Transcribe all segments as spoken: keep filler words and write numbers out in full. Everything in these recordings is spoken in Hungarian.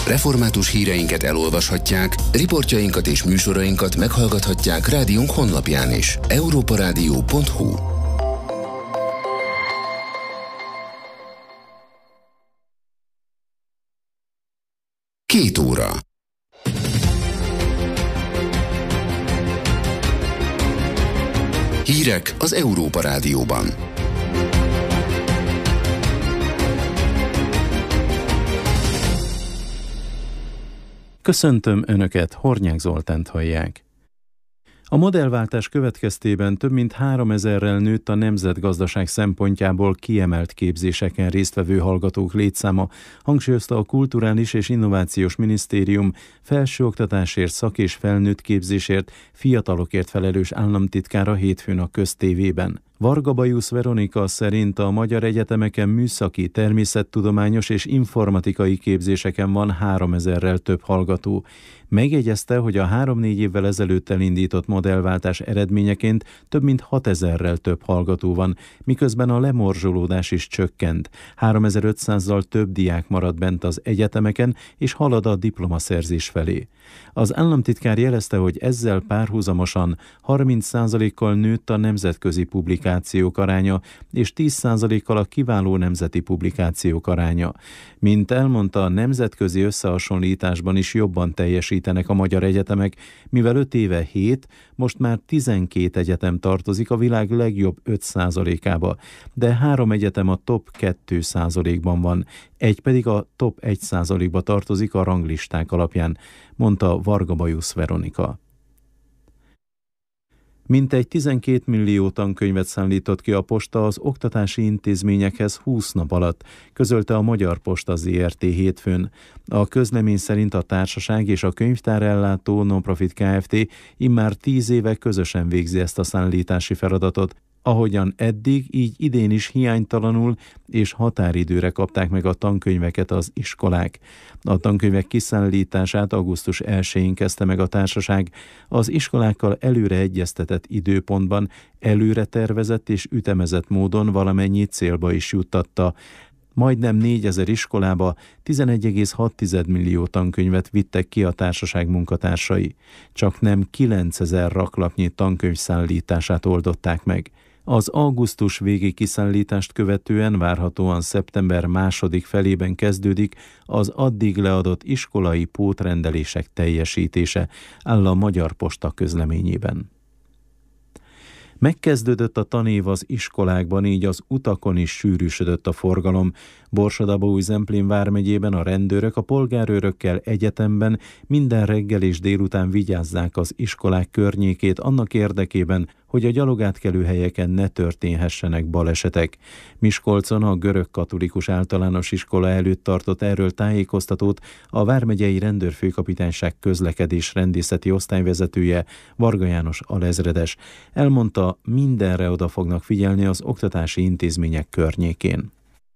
Református híreinket elolvashatják, riportjainkat és műsorainkat meghallgathatják rádiónk honlapján is. európarádió pont hu. Két óra. Hírek az Európa Rádióban. Köszöntöm Önöket, Hornyák Zoltánt hallják. A modellváltás következtében több mint háromezerrel nőtt a nemzetgazdaság szempontjából kiemelt képzéseken résztvevő hallgatók létszáma, hangsúlyozta a Kulturális és Innovációs Minisztérium felsőoktatásért, szak- és felnőtt képzésért, fiatalokért felelős államtitkára hétfőn a Köztévében. Varga Bajusz Veronika szerint a magyar egyetemeken műszaki, természettudományos és informatikai képzéseken van háromezerrel több hallgató. Megjegyezte, hogy a három-négy évvel ezelőtt elindított modellváltás eredményeként több mint hatezerrel több hallgató van, miközben a lemorzsolódás is csökkent. háromezer-ötszázzal több diák maradt bent az egyetemeken, és halad a diplomaszerzés felé. Az államtitkár jelezte, hogy ezzel párhuzamosan harminc százalékkal nőtt a nemzetközi publikációk aránya, és tíz százalékkal a kiváló nemzeti publikációk aránya. Mint elmondta, a nemzetközi összehasonlításban is jobban teljesítenek a magyar egyetemek, mivel öt éve hét, most már tizenkét egyetem tartozik a világ legjobb öt százalékába, de három egyetem a top két százalékban van, egy pedig a top egy százalékba tartozik a ranglisták alapján, mondta Varga Bajusz Veronika. Mintegy tizenkét millió tankönyvet szállított ki a posta az oktatási intézményekhez húsz nap alatt, közölte a Magyar Posta zé er té hétfőn. A közlemény szerint a társaság és a könyvtárellátó non-profit Kft. Immár tíz éve közösen végzi ezt a szállítási feladatot. Ahogyan eddig, így idén is hiánytalanul és határidőre kapták meg a tankönyveket az iskolák. A tankönyvek kiszállítását augusztus elsején kezdte meg a társaság, az iskolákkal előre egyeztetett időpontban, előre tervezett és ütemezett módon valamennyi célba is juttatta. Majdnem négyezer iskolába tizenegy egész hat millió tankönyvet vittek ki a társaság munkatársai. Csak nem kilencezer raklapnyi tankönyv szállítását oldották meg. Az augusztus végi kiszállítást követően várhatóan szeptember második felében kezdődik az addig leadott iskolai pótrendelések teljesítése, áll a Magyar Posta közleményében. Megkezdődött a tanév az iskolákban, így az utakon is sűrűsödött a forgalom. Borsod-Abaúj-Zemplén vármegyében a rendőrök a polgárőrökkel egyetemben minden reggel és délután vigyázzák az iskolák környékét annak érdekében, hogy a gyalogátkelő helyeken ne történhessenek balesetek. Miskolcon a görög katolikus általános iskola előtt tartott erről tájékoztatót a vármegyei rendőrfőkapitányság közlekedés rendészeti osztályvezetője, Varga János alezredes. Elmondta, mindenre oda fognak figyelni az oktatási intézmények környékén.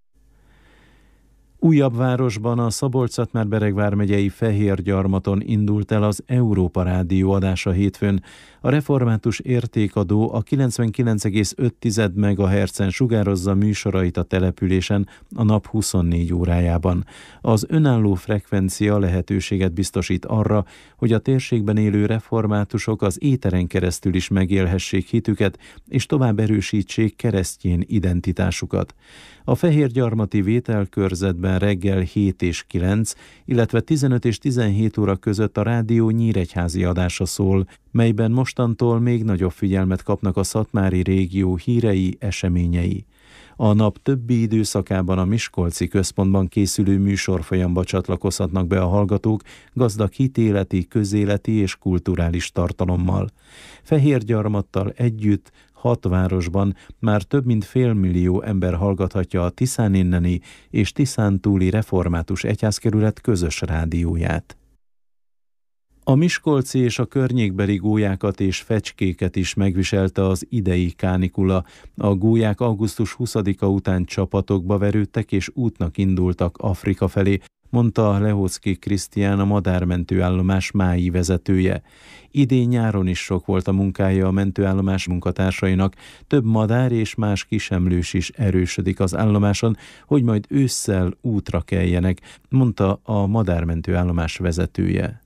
Újabb városban, a Szabolcs-Szatmár-Bereg vármegyei Fehérgyarmaton indult el az Európa Rádió adása hétfőn. A református értékadó a kilencvenkilenc egész öt megahertzen sugározza műsorait a településen a nap huszonnégy órájában. Az önálló frekvencia lehetőséget biztosít arra, hogy a térségben élő reformátusok az éteren keresztül is megélhessék hitüket, és tovább erősítsék keresztjén identitásukat. A fehérgyarmati vételkörzetben reggel hét és kilenc, illetve tizenöt és tizenhét óra között a rádió nyíregyházi adása szól, melyben mostantól még nagyobb figyelmet kapnak a szatmári régió hírei, eseményei. A nap többi időszakában a Miskolci Központban készülő műsorfolyamba csatlakozhatnak be a hallgatók gazdag hitéleti, közéleti és kulturális tartalommal. Fehérgyarmattal együtt hat városban már több mint félmillió ember hallgathatja a Tiszán inneni és Tiszántúli református egyházkerület közös rádióját. A miskolci és a környékbeli gólyákat és fecskéket is megviselte az idei kánikula. A gólyák augusztus huszadika után csapatokba verődtek és útnak indultak Afrika felé. mondta Lehocki Krisztián, a madármentőállomás mái vezetője. Idén nyáron is sok volt a munkája a mentőállomás munkatársainak, több madár és más kisemlős is erősödik az állomáson, hogy majd ősszel útra keljenek, mondta a madármentőállomás vezetője.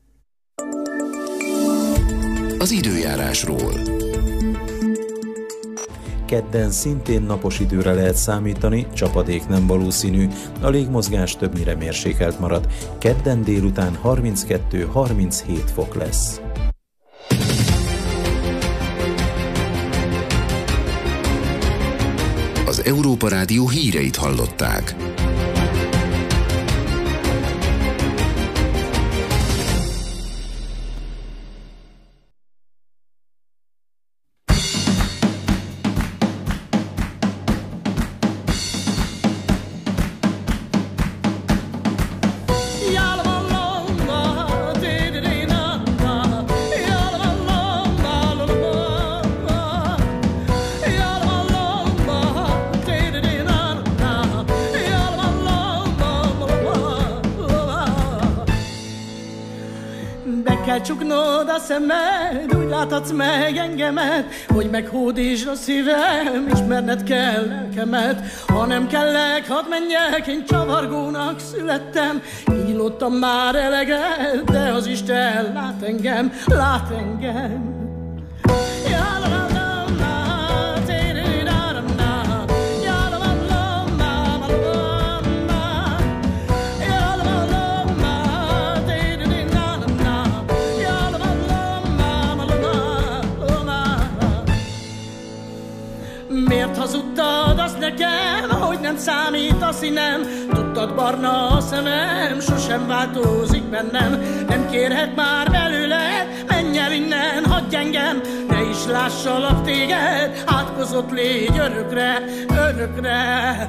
Az időjárásról. Kedden szintén napos időre lehet számítani, csapadék nem valószínű, a légmozgás többnyire mérsékelt marad. Kedden délután harminckettő-harminchét fok lesz. Az Európa Rádió híreit hallották. Csuknod a szemed, úgy láthatsz meg engemet, hogy meghódítsd a szívem, ismerned kell lelkemet. Ha nem kellek, hadd menjek, én csavargónak születtem. Kínlottam már eleget, de az Isten lát engem, lát engem. Hazudtad azt nekem, hogy nem számít a színem. Tudtad, barna a szemem, sosem változik bennem. Nem kérhet már belőled, menj el innen, hagyj engem. Ne is lássalak téged, átkozott légy örökre, örökre.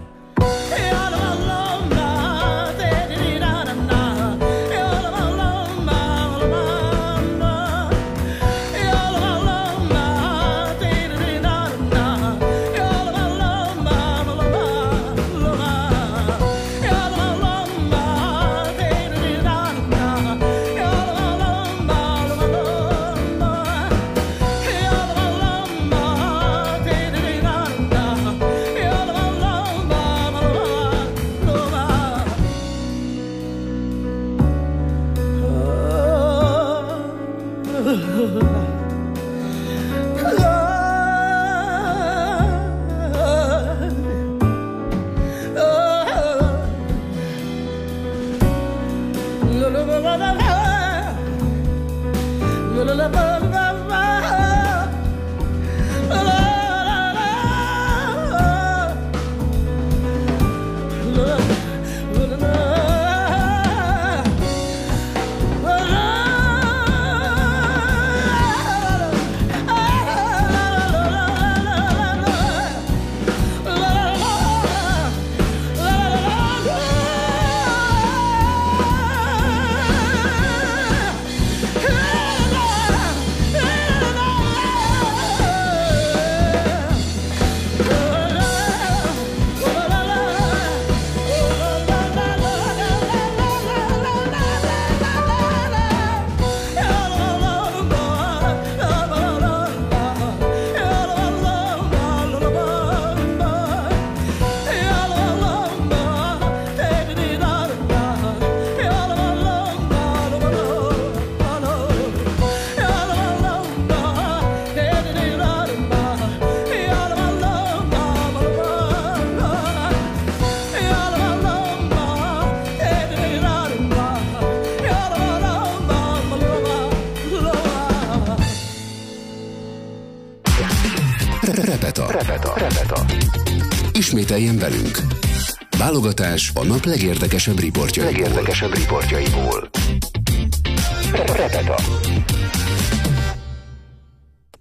Repeta. Repeta. Repeta. Ismételjen velünk. Válogatás a nap legérdekesebb riportjaiból. Legérdekesebb riportjaiból. Repeta.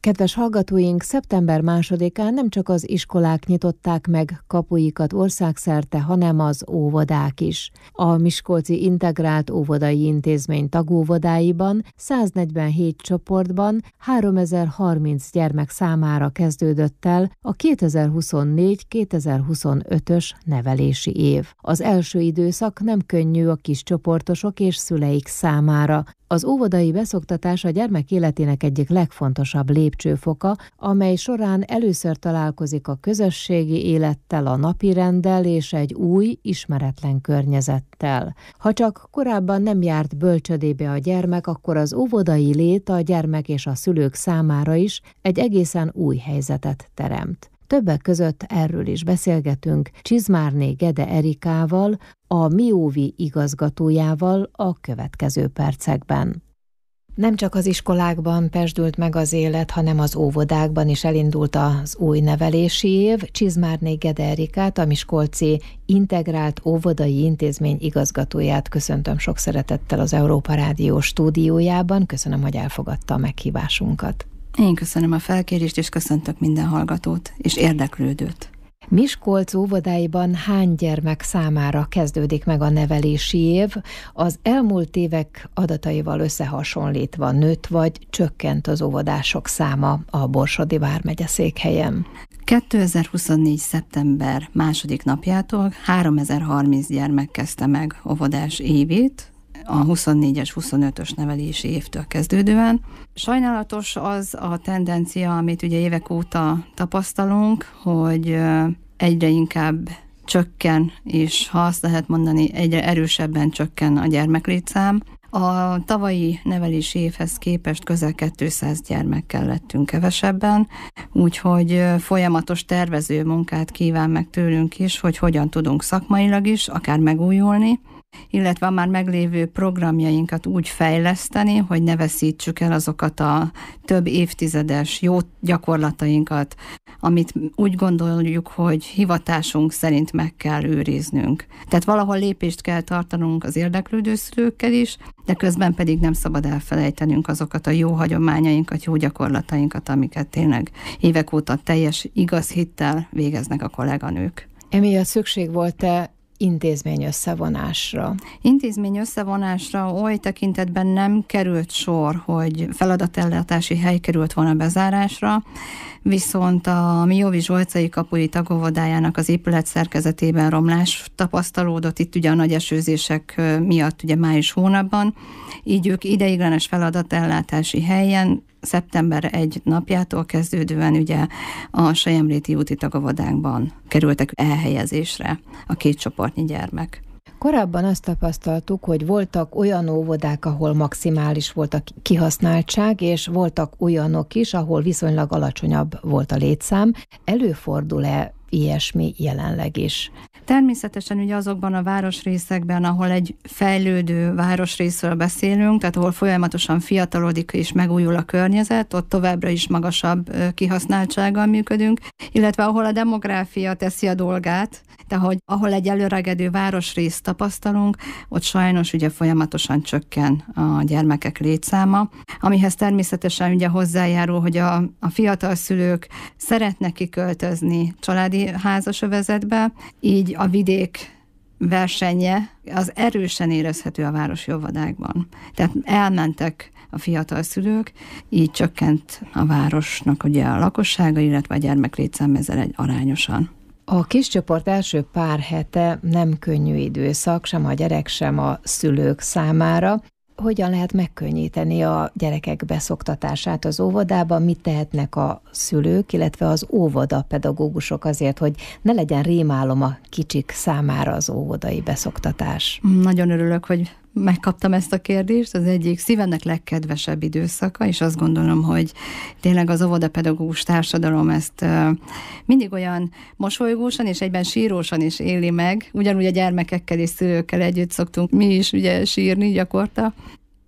Kedves hallgatóink, szeptember másodikán nem csak az iskolák nyitották meg kapuikat országszerte, hanem az óvodák is. A Miskolci Integrált Óvodai Intézmény tagóvodáiban száznegyvenhét csoportban háromezer-harminc gyermek számára kezdődött el a kétezer-huszonnégy kétezer-huszonötös nevelési év. Az első időszak nem könnyű a kiscsoportosok és szüleik számára. Az óvodai beszoktatás a gyermek életének egyik legfontosabb lépcsőfoka, amely során először találkozik a közösségi élettel, a napirenddel és egy új, ismeretlen környezettel. Ha csak korábban nem járt bölcsödébe a gyermek, akkor az óvodai lét a gyermek és a szülők számára is egy egészen új helyzetet teremt. Többek között erről is beszélgetünk Csizmárné Gede Erikával, a MiOvi igazgatójával a következő percekben. Nem csak az iskolákban pezsdült meg az élet, hanem az óvodákban is elindult az új nevelési év. Csizmárné Gede Erikát, a Miskolci Integrált Óvodai Intézmény igazgatóját köszöntöm sok szeretettel az Európa Rádió stúdiójában. Köszönöm, hogy elfogadta a meghívásunkat. Én köszönöm a felkérést, és köszöntök minden hallgatót és érdeklődőt. Miskolc óvodáiban hány gyermek számára kezdődik meg a nevelési év? Az elmúlt évek adataival összehasonlítva nőtt vagy csökkent az óvodások száma a Borsodi vármegye székhelyen? kétezer-huszonnégy. szeptember második napjától háromezer-harminc gyermek kezdte meg óvodás évét, a huszonnégyes huszonötös nevelési évtől kezdődően. Sajnálatos az a tendencia, amit ugye évek óta tapasztalunk, hogy egyre inkább csökken, és ha azt lehet mondani, egyre erősebben csökken a gyermeklétszám. A tavalyi nevelési évhez képest közel kétszáz gyermekkel lettünk kevesebben, úgyhogy folyamatos tervező munkát kíván meg tőlünk is, hogy hogyan tudunk szakmailag is, akár megújulni, illetve a már meglévő programjainkat úgy fejleszteni, hogy ne veszítsük el azokat a több évtizedes jó gyakorlatainkat, amit úgy gondoljuk, hogy hivatásunk szerint meg kell őriznünk. Tehát valahol lépést kell tartanunk az érdeklődő szülőkkel is, de közben pedig nem szabad elfelejtenünk azokat a jó hagyományainkat, jó gyakorlatainkat, amiket tényleg évek óta teljes igaz hittel végeznek a kolléganők. Emiatt szükség volt-e intézmény összevonásra? Intézmény összevonásra oly tekintetben nem került sor, hogy feladatellátási hely került volna bezárásra, viszont a MiOvi Zsolcai kapui tagóvodájának az épület szerkezetében romlás tapasztalódott, itt ugye a nagy esőzések miatt ugye május hónapban, így ők ideiglenes feladatellátási helyen szeptember első napjától kezdődően ugye a Selyemréti úti tagóvodánkban kerültek elhelyezésre a két csoportnyi gyermek. Korábban azt tapasztaltuk, hogy voltak olyan óvodák, ahol maximális volt a kihasználtság, és voltak olyanok is, ahol viszonylag alacsonyabb volt a létszám. Előfordul-e ilyesmi jelenleg is? Természetesen ugye azokban a városrészekben, ahol egy fejlődő városrészről beszélünk, tehát ahol folyamatosan fiatalodik és megújul a környezet, ott továbbra is magasabb kihasználtsággal működünk, illetve ahol a demográfia teszi a dolgát, tehát hogy ahol egy előregedő városrészt tapasztalunk, ott sajnos ugye folyamatosan csökken a gyermekek létszáma, amihez természetesen ugye hozzájárul, hogy a, a fiatal szülők szeretnek kiköltözni családi házasövezetbe, így a vidék versenye az erősen érezhető a városi óvodákban. Tehát elmentek a fiatal szülők, így csökkent a városnak ugye a lakossága, illetve a gyermeklétszám ezzel egy arányosan. A kiscsoport első pár hete nem könnyű időszak, sem a gyerek, sem a szülők számára. Hogyan lehet megkönnyíteni a gyerekek beszoktatását az óvodában? Mit tehetnek a szülők, illetve az óvodapedagógusok azért, hogy ne legyen rémálom a kicsik számára az óvodai beszoktatás? Nagyon örülök, hogy megkaptam ezt a kérdést, az egyik szívemnek legkedvesebb időszaka, és azt gondolom, hogy tényleg az óvodapedagógus társadalom ezt uh, mindig olyan mosolygósan és egyben sírósan is éli meg, ugyanúgy a gyermekekkel és szülőkkel együtt szoktunk mi is ugye sírni gyakorta.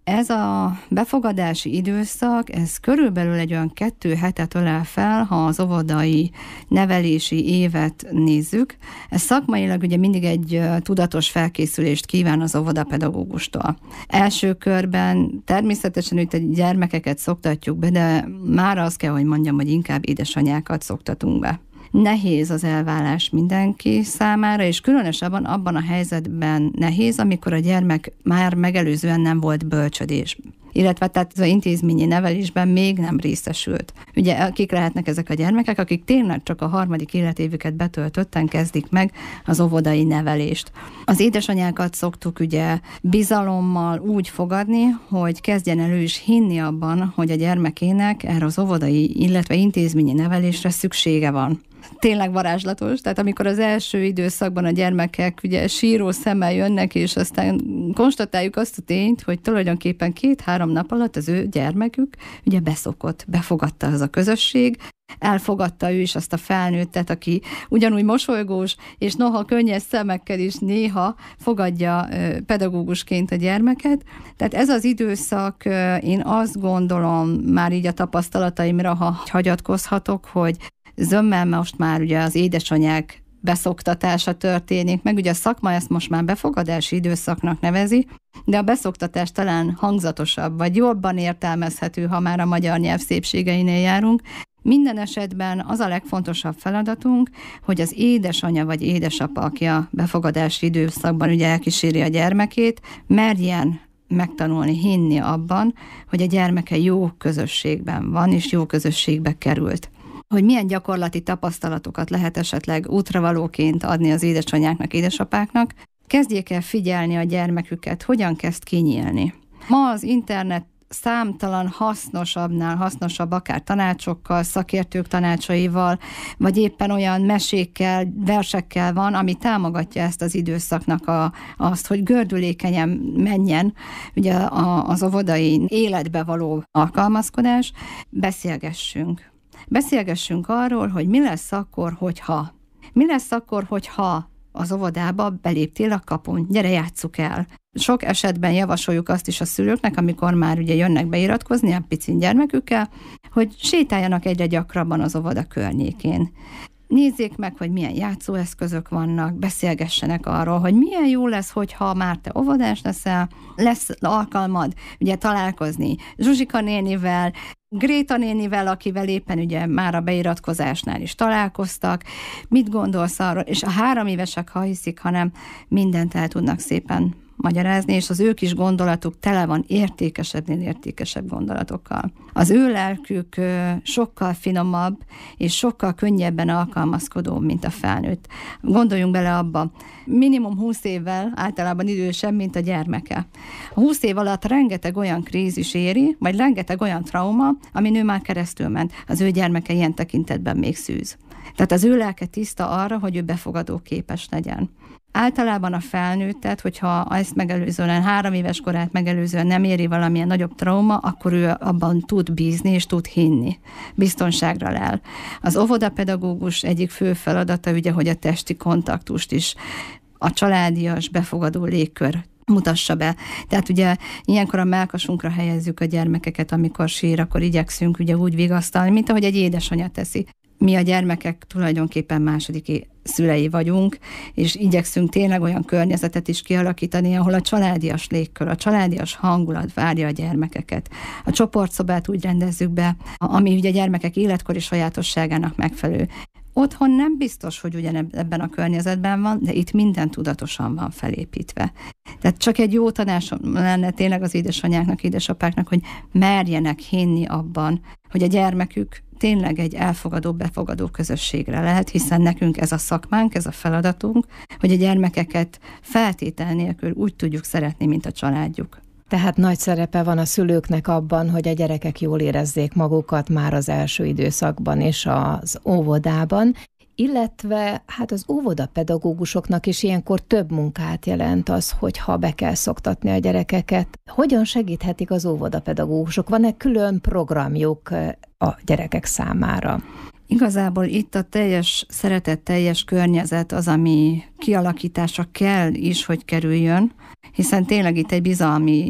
Ez a befogadási időszak, ez körülbelül egy olyan kettő hetet ölel fel, ha az óvodai nevelési évet nézzük. Ez szakmailag ugye mindig egy tudatos felkészülést kíván az óvodapedagógustól. Első körben természetesen itt a gyermekeket szoktatjuk be, de már azt kell, hogy mondjam, hogy inkább édesanyákat szoktatunk be. Nehéz az elválás mindenki számára, és különösebben abban a helyzetben nehéz, amikor a gyermek már megelőzően nem volt bölcsödés, illetve tehát az intézményi nevelésben még nem részesült. Ugye kik lehetnek ezek a gyermekek, akik tényleg csak a harmadik életévüket betöltötten kezdik meg az óvodai nevelést. Az édesanyákat szoktuk ugye bizalommal úgy fogadni, hogy kezdjen el ő is hinni abban, hogy a gyermekének erre az óvodai, illetve intézményi nevelésre szüksége van. Tényleg varázslatos, tehát amikor az első időszakban a gyermekek ugye síró szemmel jönnek, és aztán konstatáljuk azt a tényt, hogy tulajdonképpen két-három nap alatt az ő gyermekük ugye beszokott, befogadta az a közösség, elfogadta ő is azt a felnőttet, aki ugyanúgy mosolygós, és noha könnyes szemekkel is néha fogadja pedagógusként a gyermeket. Tehát ez az időszak, én azt gondolom, már így a tapasztalataimra, ha hagyatkozhatok, hogy zömmel most már ugye az édesanyák beszoktatása történik, meg ugye a szakma ezt most már befogadási időszaknak nevezi, de a beszoktatás talán hangzatosabb, vagy jobban értelmezhető, ha már a magyar nyelv szépségeinél járunk. Minden esetben az a legfontosabb feladatunk, hogy az édesanya vagy édesapa, aki a befogadási időszakban ugye elkíséri a gyermekét, merjen megtanulni, hinni abban, hogy a gyermeke jó közösségben van, és jó közösségbe került. Hogy milyen gyakorlati tapasztalatokat lehet esetleg útravalóként adni az édesanyáknak, édesapáknak, kezdjék el figyelni a gyermeküket, hogyan kezd kinyílni. Ma az internet számtalan hasznosabbnál hasznosabb, akár tanácsokkal, szakértők tanácsaival, vagy éppen olyan mesékkel, versekkel van, ami támogatja ezt az időszaknak a, azt, hogy gördülékenyen menjen ugye a, az óvodai életbe való alkalmazkodás. Beszélgessünk. Beszélgessünk arról, hogy mi lesz akkor, hogyha. Mi lesz akkor, hogyha az óvodába beléptél a kapun, gyere, játsszuk el. Sok esetben javasoljuk azt is a szülőknek, amikor már ugye jönnek beiratkozni a picin gyermekükkel, hogy sétáljanak egyre gyakrabban az óvoda környékén. Nézzék meg, hogy milyen játszóeszközök vannak, beszélgessenek arról, hogy milyen jó lesz, hogyha már te óvodás leszel, lesz alkalmad ugye találkozni Zsuzsika nénivel, Gréta nénivel, akivel éppen ugye már a beiratkozásnál is találkoztak, mit gondolsz arról, és a három évesek, ha hiszik, hanem mindent el tudnak szépen magyarázni, és az ő kis gondolatuk tele van értékesebbnél értékesebb gondolatokkal. Az ő lelkük sokkal finomabb, és sokkal könnyebben alkalmazkodó, mint a felnőtt. Gondoljunk bele abba, minimum húsz évvel általában idősebb, mint a gyermeke. A húsz év alatt rengeteg olyan krízis éri, vagy rengeteg olyan trauma, amin ő már keresztül ment. Az ő gyermeke ilyen tekintetben még szűz. Tehát az ő lelke tiszta arra, hogy ő befogadó képes legyen. Általában a felnőttet, hogyha ezt megelőzően, három éves korát megelőzően nem éri valamilyen nagyobb trauma, akkor ő abban tud bízni és tud hinni. Biztonságra lel. Az óvodapedagógus egyik fő feladata ugye, hogy a testi kontaktust is, a családias, befogadó légkör mutassa be. Tehát ugye ilyenkor a mellkasunkra helyezzük a gyermekeket, amikor sír, akkor igyekszünk ugye úgy vigasztalni, mint ahogy egy édesanya teszi. Mi a gyermekek tulajdonképpen második szülei vagyunk, és igyekszünk tényleg olyan környezetet is kialakítani, ahol a családias légkör, a családias hangulat várja a gyermekeket. A csoportszobát úgy rendezzük be, ami ugye a gyermekek életkori sajátosságának megfelelő. Otthon nem biztos, hogy ugyanebben a környezetben van, de itt minden tudatosan van felépítve. Tehát csak egy jó tanács lenne tényleg az édesanyáknak, édesapáknak, hogy merjenek hinni abban, hogy a gyermekük tényleg egy elfogadó, befogadó közösségre lehet, hiszen nekünk ez a szakmánk, ez a feladatunk, hogy a gyermekeket feltétel nélkül úgy tudjuk szeretni, mint a családjuk. Tehát nagy szerepe van a szülőknek abban, hogy a gyerekek jól érezzék magukat már az első időszakban és az óvodában, illetve hát az óvodapedagógusoknak is ilyenkor több munkát jelent az, hogyha be kell szoktatni a gyerekeket. Hogyan segíthetik az óvodapedagógusok? Van-e külön programjuk a gyerekek számára? Igazából itt a teljes szeretet, teljes környezet az, ami kialakítása kell is, hogy kerüljön, hiszen tényleg itt egy bizalmi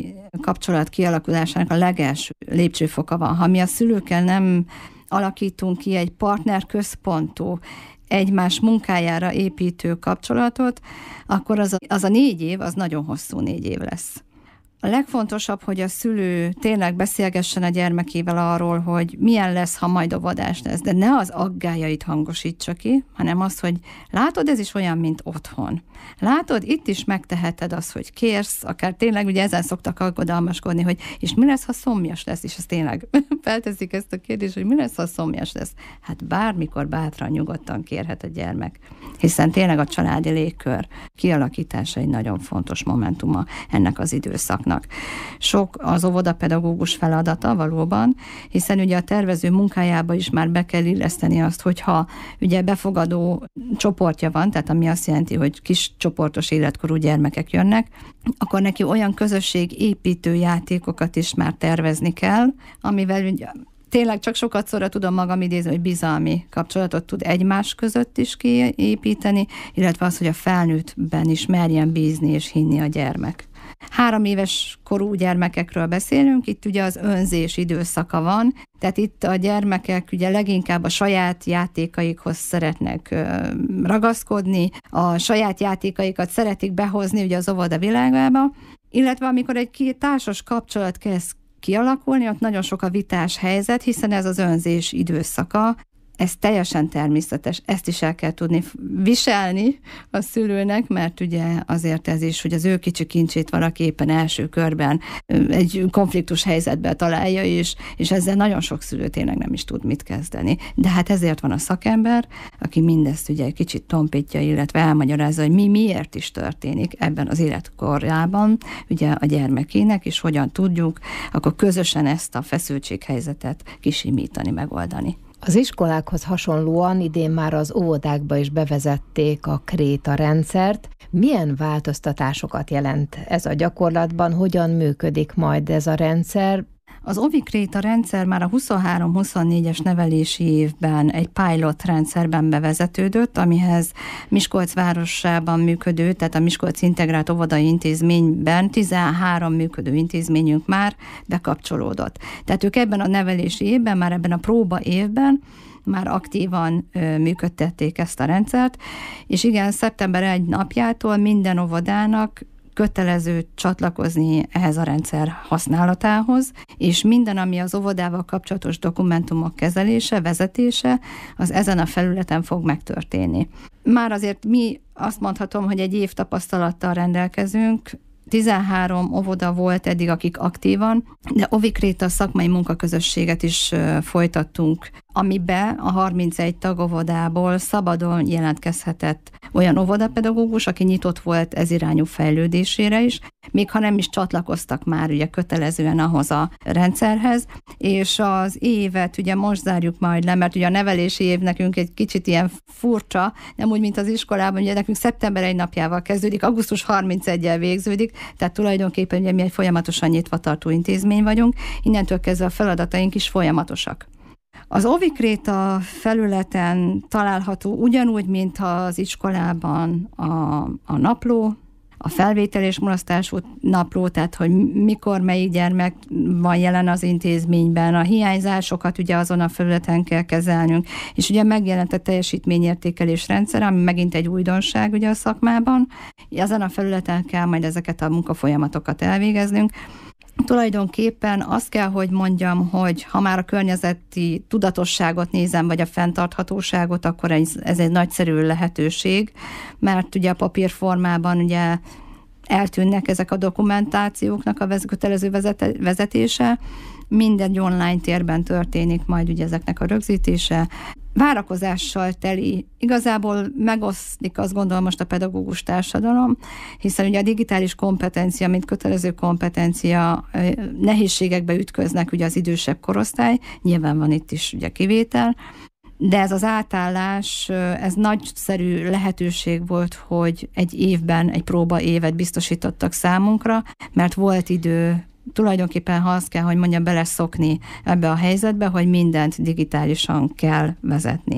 kapcsolat kialakulásának a legelső lépcsőfoka van. Ha mi a szülőkkel nem alakítunk ki egy partnerközpontú, egymás munkájára építő kapcsolatot, akkor az a, az a négy év, az nagyon hosszú négy év lesz. A legfontosabb, hogy a szülő tényleg beszélgessen a gyermekével arról, hogy milyen lesz, ha majd óvodás lesz, de ne az aggályait hangosítsa ki, hanem az, hogy látod, ez is olyan, mint otthon. Látod, itt is megteheted azt, hogy kérsz, akár tényleg, ugye ezen szoktak aggodalmaskodni, hogy és mi lesz, ha szomjas lesz, és ez tényleg felteszik ezt a kérdést, hogy mi lesz, ha szomjas lesz. Hát bármikor bátran, nyugodtan kérhet a gyermek, hiszen tényleg a családi légkör kialakítása egy nagyon fontos momentuma ennek az időszaknak. Sok az óvodapedagógus feladata valóban, hiszen ugye a tervező munkájába is már be kell illeszteni azt, hogyha ugye befogadó csoportja van, tehát ami azt jelenti, hogy kis csoportos életkorú gyermekek jönnek, akkor neki olyan közösségépítő játékokat is már tervezni kell, amivel ugye tényleg csak sokat szóra tudom magam idézni, hogy bizalmi kapcsolatot tud egymás között is kiépíteni, illetve az, hogy a felnőttben is merjen bízni és hinni a gyermek. Három éves korú gyermekekről beszélünk, itt ugye az önzés időszaka van, tehát itt a gyermekek ugye leginkább a saját játékaikhoz szeretnek ragaszkodni, a saját játékaikat szeretik behozni ugye az óvoda világába, illetve amikor egy társas kapcsolat kezd kialakulni, ott nagyon sok a vitás helyzet, hiszen ez az önzés időszaka, ez teljesen természetes, ezt is el kell tudni viselni a szülőnek, mert ugye azért ez is, hogy az ő kicsi kincsét valaki éppen első körben egy konfliktus helyzetben találja, és, és ezzel nagyon sok szülő tényleg nem is tud mit kezdeni. De hát ezért van a szakember, aki mindezt ugye egy kicsit tompítja, illetve elmagyarázza, hogy mi miért is történik ebben az életkorában, ugye a gyermekének, és hogyan tudjuk akkor közösen ezt a feszültséghelyzetet kisimítani, megoldani. Az iskolákhoz hasonlóan idén már az óvodákba is bevezették a kréta rendszert. Milyen változtatásokat jelent ez a gyakorlatban? Hogyan működik majd ez a rendszer? Az Ovikréta rendszer már a huszonhárom huszonnégyes nevelési évben egy pilot rendszerben bevezetődött, amihez Miskolc városában működő, tehát a Miskolc Integrált Óvodai Intézményben tizenhárom működő intézményünk már bekapcsolódott. Tehát ők ebben a nevelési évben, már ebben a próba évben már aktívan ö, működtették ezt a rendszert, és igen, szeptember elseje napjától minden óvodának kötelező csatlakozni ehhez a rendszer használatához, és minden, ami az óvodával kapcsolatos dokumentumok kezelése, vezetése, az ezen a felületen fog megtörténni. Már azért mi azt mondhatom, hogy egy év tapasztalattal rendelkezünk, tizenhárom óvoda volt eddig, akik aktívan, de Ovikréta szakmai munkaközösséget is folytattunk, amibe a harmincegy tagóvodából szabadon jelentkezhetett olyan óvodapedagógus, aki nyitott volt ez irányú fejlődésére is, még ha nem is csatlakoztak már ugye kötelezően ahhoz a rendszerhez, és az évet ugye most zárjuk majd le, mert ugye a nevelési év nekünk egy kicsit ilyen furcsa, nem úgy, mint az iskolában, ugye nekünk szeptember egy napjával kezdődik, augusztus harmincegyedikével végződik, tehát tulajdonképpen ugye mi egy folyamatosan nyitva tartó intézmény vagyunk, innentől kezdve a feladataink is folyamatosak. Az Ovikréta felületen található ugyanúgy, mint az iskolában a, a napló, a felvétel és mulasztású napló, tehát hogy mikor melyik gyermek van jelen az intézményben, a hiányzásokat ugye azon a felületen kell kezelnünk, és ugye megjelent a teljesítményértékelés rendszer, ami megint egy újdonság ugye a szakmában, ezen a felületen kell majd ezeket a munkafolyamatokat elvégeznünk. Tulajdonképpen azt kell, hogy mondjam, hogy ha már a környezeti tudatosságot nézem, vagy a fenntarthatóságot, akkor ez egy nagyszerű lehetőség, mert ugye a papírformában ugye eltűnnek ezek a dokumentációknak a kötelező vezetése, mindegy online térben történik majd ugye ezeknek a rögzítése, várakozással teli. Igazából megoszlik, azt gondolom, most a pedagógus társadalom, hiszen ugye a digitális kompetencia, mint kötelező kompetencia nehézségekbe ütköznek ugye az idősebb korosztály, nyilván van itt is ugye kivétel, de ez az átállás, ez nagyszerű lehetőség volt, hogy egy évben egy próba évet biztosítottak számunkra, mert volt idő tulajdonképpen, ha azt kell, hogy mondjam, beleszokni ebbe a helyzetbe, hogy mindent digitálisan kell vezetni.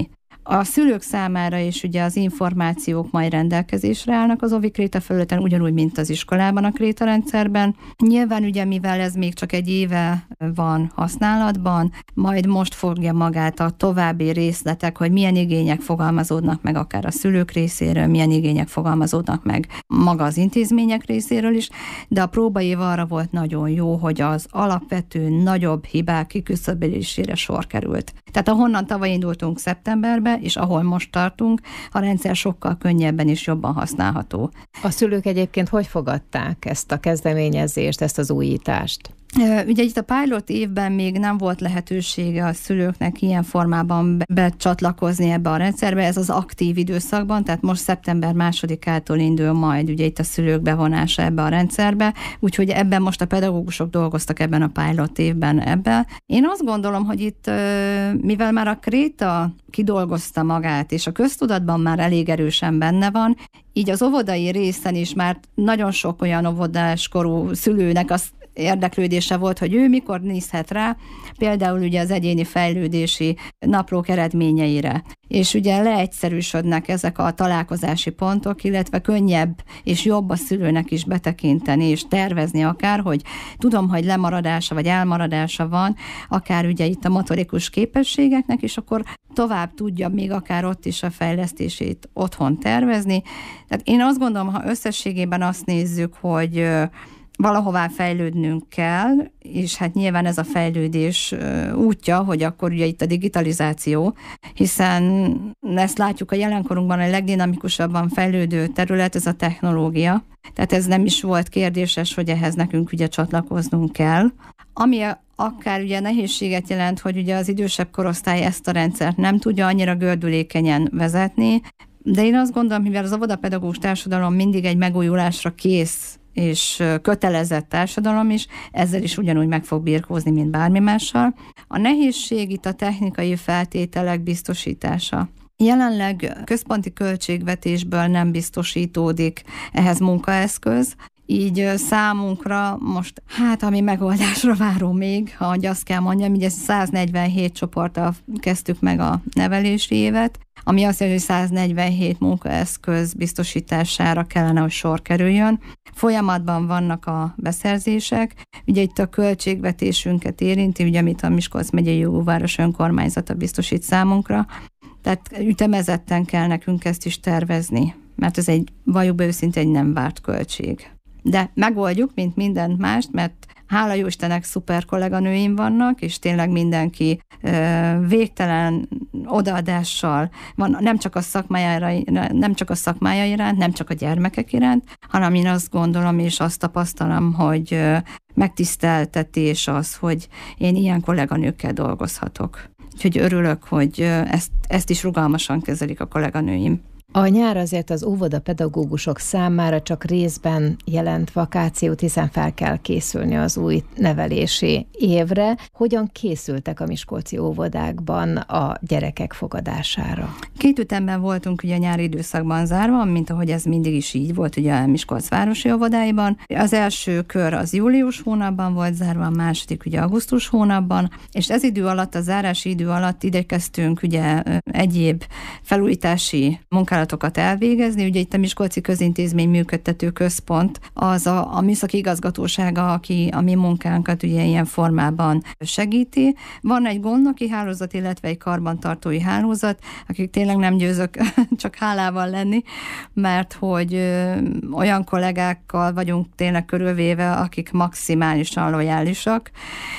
A szülők számára is ugye az információk majd rendelkezésre állnak az Ovi Kréta felületen, ugyanúgy, mint az iskolában a Kréta rendszerben. Nyilván ugye, mivel ez még csak egy éve van használatban, majd most fogja magát a további részletek, hogy milyen igények fogalmazódnak meg akár a szülők részéről, milyen igények fogalmazódnak meg maga az intézmények részéről is, de a próbaév arra volt nagyon jó, hogy az alapvető nagyobb hibák kiküszöbölésére sor került. Tehát ahonnan tavaly indultunk szeptemberbe, és ahol most tartunk, a rendszer sokkal könnyebben és jobban használható. A szülők egyébként hogy fogadták ezt a kezdeményezést, ezt az újítást? Ugye itt a pilot évben még nem volt lehetősége a szülőknek ilyen formában becsatlakozni ebbe a rendszerbe, ez az aktív időszakban, tehát most szeptember másodikától indul majd ugye itt a szülők bevonása ebbe a rendszerbe, úgyhogy ebben most a pedagógusok dolgoztak ebben a pilot évben ebben. Én azt gondolom, hogy itt, mivel már a Kréta kidolgozta magát, és a köztudatban már elég erősen benne van, így az óvodai részen is már nagyon sok olyan óvodáskorú szülőnek azt érdeklődése volt, hogy ő mikor nézhet rá, például ugye az egyéni fejlődési naplók eredményeire. És ugye leegyszerűsödnek ezek a találkozási pontok, illetve könnyebb és jobb a szülőnek is betekinteni és tervezni akár, hogy tudom, hogy lemaradása vagy elmaradása van, akár ugye itt a motorikus képességeknek, és akkor tovább tudja még akár ott is a fejlesztését otthon tervezni. Tehát én azt gondolom, ha összességében azt nézzük, hogy valahová fejlődnünk kell, és hát nyilván ez a fejlődés útja, hogy akkor ugye itt a digitalizáció, hiszen ezt látjuk a jelenkorunkban, a legdinamikusabban fejlődő terület, ez a technológia. Tehát ez nem is volt kérdéses, hogy ehhez nekünk ugye csatlakoznunk kell. Ami akár ugye nehézséget jelent, hogy ugye az idősebb korosztály ezt a rendszert nem tudja annyira gördülékenyen vezetni, de én azt gondolom, mivel az óvodapedagógus társadalom mindig egy megújulásra kész és kötelezett társadalom is, ezzel is ugyanúgy meg fog birkózni, mint bármi mással. A nehézség itt a technikai feltételek biztosítása. Jelenleg központi költségvetésből nem biztosítódik ehhez munkaeszköz, így számunkra most, hát ami megoldásra váró még, ha azt kell mondjam, így száznegyvenhét csoporttal kezdtük meg a nevelési évet, ami azt jelenti, hogy száznegyvenhét munkaeszköz biztosítására kellene, hogy sor kerüljön. Folyamatban vannak a beszerzések, ugye itt a költségvetésünket érinti, ugye amit a Miskolc megyei Jóváros önkormányzata biztosít számunkra, tehát ütemezetten kell nekünk ezt is tervezni, mert ez egy, valljuk be őszintén, egy nem várt költség. De megoldjuk, mint mindent mást, mert hála jó Istennek szuper kolléganőim vannak, és tényleg mindenki ö, végtelen odaadással van, nem csak a szakmájára, nem csak a szakmája iránt, nem csak a gyermekek iránt, hanem én azt gondolom, és azt tapasztalom, hogy ö, megtiszteltetés az, hogy én ilyen kolléganőkkel dolgozhatok. Úgyhogy örülök, hogy ezt, ezt is rugalmasan kezelik a kolléganőim. A nyár azért az óvodapedagógusok számára csak részben jelent vakációt, hiszen fel kell készülni az új nevelési évre. Hogyan készültek a miskolci óvodákban a gyerekek fogadására? Két ütemben voltunk ugye a nyári időszakban zárva, mint ahogy ez mindig is így volt ugye a Miskolc városi óvodáiban. Az első kör az július hónapban volt zárva, a második ugye augusztus hónapban, és ez idő alatt, a zárási idő alatt igyekeztünk ugye egyéb felújítási munkálatokat elvégezni. Ugye itt a Miskolci Közintézmény Működtető Központ az a, a műszaki igazgatósága, aki a mi munkánkat ugye ilyen formában segíti. Van egy gondnoki hálózat, illetve egy karbantartói hálózat, akik tényleg nem győzök csak hálával lenni, mert hogy ö, olyan kollégákkal vagyunk tényleg körülvéve, akik maximálisan lojálisak,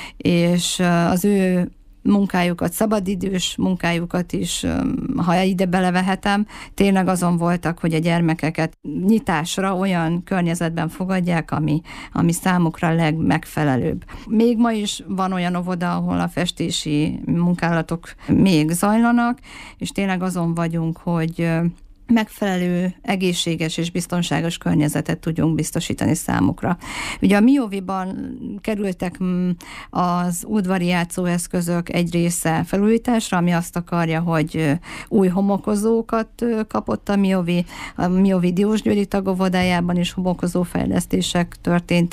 és az ő munkájukat, szabadidős munkájukat is, ha ide belevehetem, tényleg azon voltak, hogy a gyermekeket nyitásra olyan környezetben fogadják, ami, ami számukra a legmegfelelőbb. Még ma is van olyan óvoda, ahol a festési munkálatok még zajlanak, és tényleg azon vagyunk, hogy megfelelő, egészséges és biztonságos környezetet tudjunk biztosítani számukra. Ugye a MiOvi-ban kerültek az udvari játszóeszközök egy része felújításra, ami azt akarja, hogy új homokozókat kapott a MiOvi. A MiOvi Diósgyőri tagóvodájában is homokozó fejlesztések történtek,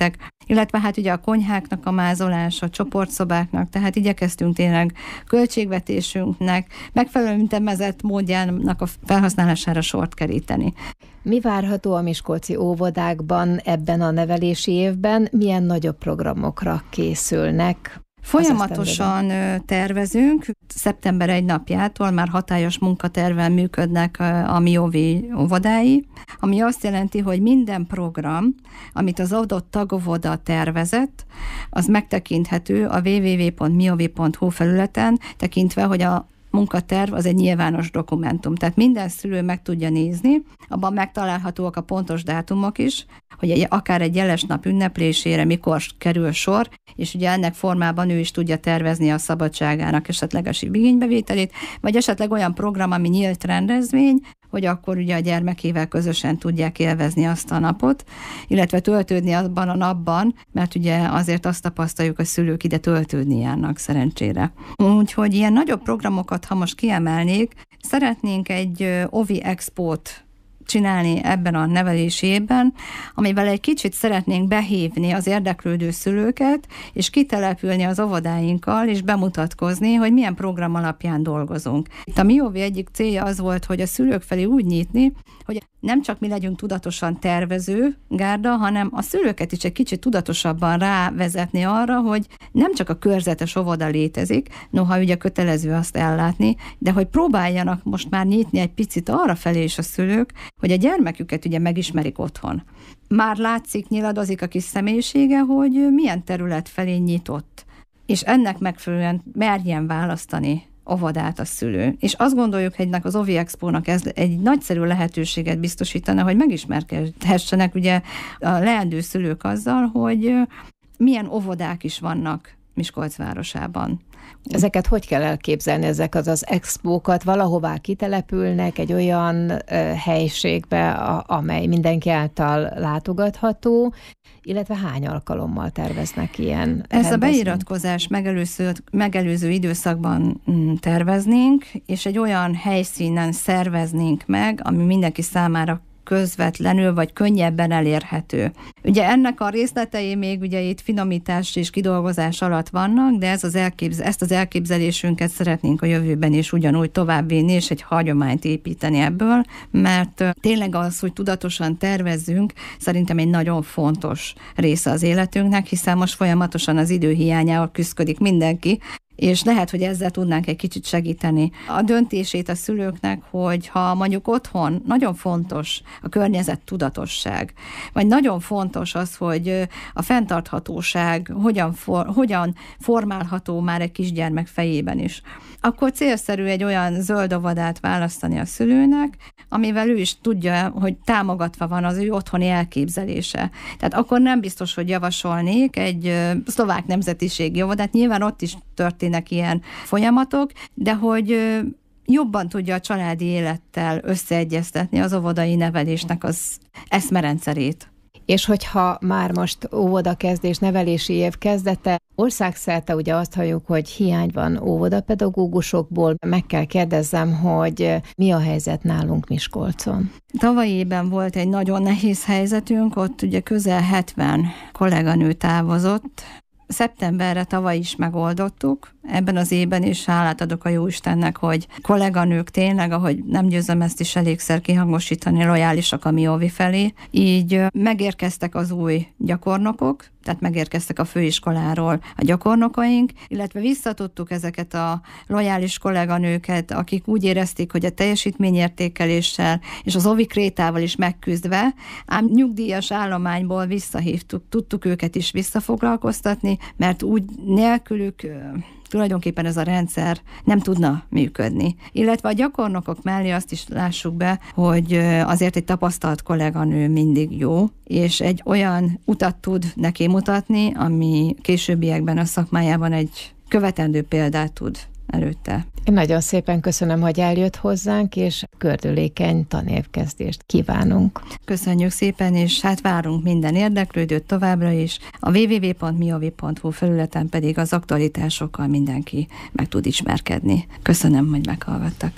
illetve hát ugye a konyháknak a mázolása, a csoportszobáknak, tehát igyekeztünk tényleg költségvetésünknek megfelelő ütemezett módjának a felhasználására sort keríteni. Mi várható a miskolci óvodákban ebben a nevelési évben? Milyen nagyobb programokra készülnek? Folyamatosan tervezünk, szeptember egy napjától már hatályos munkatervvel működnek a Mióvi óvodái, ami azt jelenti, hogy minden program, amit az adott tagóvoda tervezett, az megtekinthető a double-u double-u double-u pont miovi pont hu felületen, tekintve, hogy a munkaterv az egy nyilvános dokumentum, tehát minden szülő meg tudja nézni, abban megtalálhatóak a pontos dátumok is, hogy egy, akár egy jeles nap ünneplésére mikor kerül sor, és ugye ennek formában ő is tudja tervezni a szabadságának esetleges igénybevételét, vagy esetleg olyan program, ami nyílt rendezvény, hogy akkor ugye a gyermekével közösen tudják élvezni azt a napot, illetve töltődni abban a napban, mert ugye azért azt tapasztaljuk, hogy szülők ide töltődni járnak szerencsére. Úgyhogy ilyen nagyobb programokat, ha most kiemelnék, szeretnénk egy Ovi Expót csinálni ebben a nevelési évben, amivel egy kicsit szeretnénk behívni az érdeklődő szülőket, és kitelepülni az óvodáinkkal, és bemutatkozni, hogy milyen program alapján dolgozunk. Itt a Mióvi egyik célja az volt, hogy a szülők felé úgy nyitni, hogy nem csak mi legyünk tudatosan tervező gárda, hanem a szülőket is egy kicsit tudatosabban rávezetni arra, hogy nem csak a körzetes óvoda létezik, noha ugye kötelező azt ellátni, de hogy próbáljanak most már nyitni egy picit arra felé is a szülők, hogy a gyermeküket ugye megismerik otthon. Már látszik, nyiladozik a kis személyisége, hogy milyen terület felé nyitott, és ennek megfelelően merjen választani óvodát a szülő. És azt gondoljuk, hogy ennek az Ovi Expónak ez egy nagyszerű lehetőséget biztosítana, hogy megismerkedhessenek ugye a leendő szülők azzal, hogy milyen óvodák is vannak Miskolc városában. Ezeket hogy kell elképzelni, ezek az, az expókat? Valahová kitelepülnek egy olyan ö, helységbe, a, amely mindenki által látogatható, illetve hány alkalommal terveznek ilyen Ez rendezvényt? a beiratkozás megelőző, megelőző időszakban terveznénk, és egy olyan helyszínen szerveznénk meg, ami mindenki számára közvetlenül vagy könnyebben elérhető. Ugye ennek a részletei még ugye itt finomítás és kidolgozás alatt vannak, de ez az elképz- ezt az elképzelésünket szeretnénk a jövőben is ugyanúgy továbbvinni, és egy hagyományt építeni ebből, mert tényleg az, hogy tudatosan tervezzünk, szerintem egy nagyon fontos része az életünknek, hiszen most folyamatosan az idő hiányával küszködik mindenki, és lehet, hogy ezzel tudnánk egy kicsit segíteni a döntését a szülőknek, hogy ha mondjuk otthon nagyon fontos a környezet tudatosság, vagy nagyon fontos az, hogy a fenntarthatóság hogyan, for, hogyan formálható már egy kisgyermek fejében is, akkor célszerű egy olyan zöld óvodát választani a szülőnek, amivel ő is tudja, hogy támogatva van az ő otthoni elképzelése. Tehát akkor nem biztos, hogy javasolnék egy szlovák nemzetiségi óvodát, nyilván ott is történnek ilyen folyamatok, de hogy jobban tudja a családi élettel összeegyeztetni az óvodai nevelésnek az eszmerendszerét. És hogyha már most óvodakezdés, nevelési év kezdete, országszerte ugye azt halljuk, hogy hiány van óvodapedagógusokból. Meg kell kérdezzem, hogy mi a helyzet nálunk Miskolcon? Tavalyi évben volt egy nagyon nehéz helyzetünk, ott ugye közel hetven kolléganő távozott. Szeptemberre tavaly is megoldottuk, ebben az évben is hálát adok a Jóistennek, hogy kolléganők tényleg, ahogy nem győzöm ezt is elégszer kihangosítani, lojálisak a Mióvi felé, így megérkeztek az új gyakornokok, tehát megérkeztek a főiskoláról a gyakornokaink, illetve visszatudtuk ezeket a lojális kolléganőket, akik úgy érezték, hogy a teljesítményértékeléssel és az Ovi Krétával is megküzdve, ám nyugdíjas állományból visszahívtuk, tudtuk őket is visszafoglalkoztatni, mert úgy nélkülük tulajdonképpen ez a rendszer nem tudna működni. Illetve a gyakornokok mellé azt is lássuk be, hogy azért egy tapasztalt kolléganő mindig jó, és egy olyan utat tud neki mutatni, ami későbbiekben a szakmájában egy követendő példát tud előtte. Én nagyon szépen köszönöm, hogy eljött hozzánk, és gördülékeny tanévkezdést kívánunk. Köszönjük szépen, és hát várunk minden érdeklődőt továbbra is. A double-u double-u double-u pont miovi pont hu felületen pedig az aktualitásokkal mindenki meg tud ismerkedni. Köszönöm, hogy meghallgattak.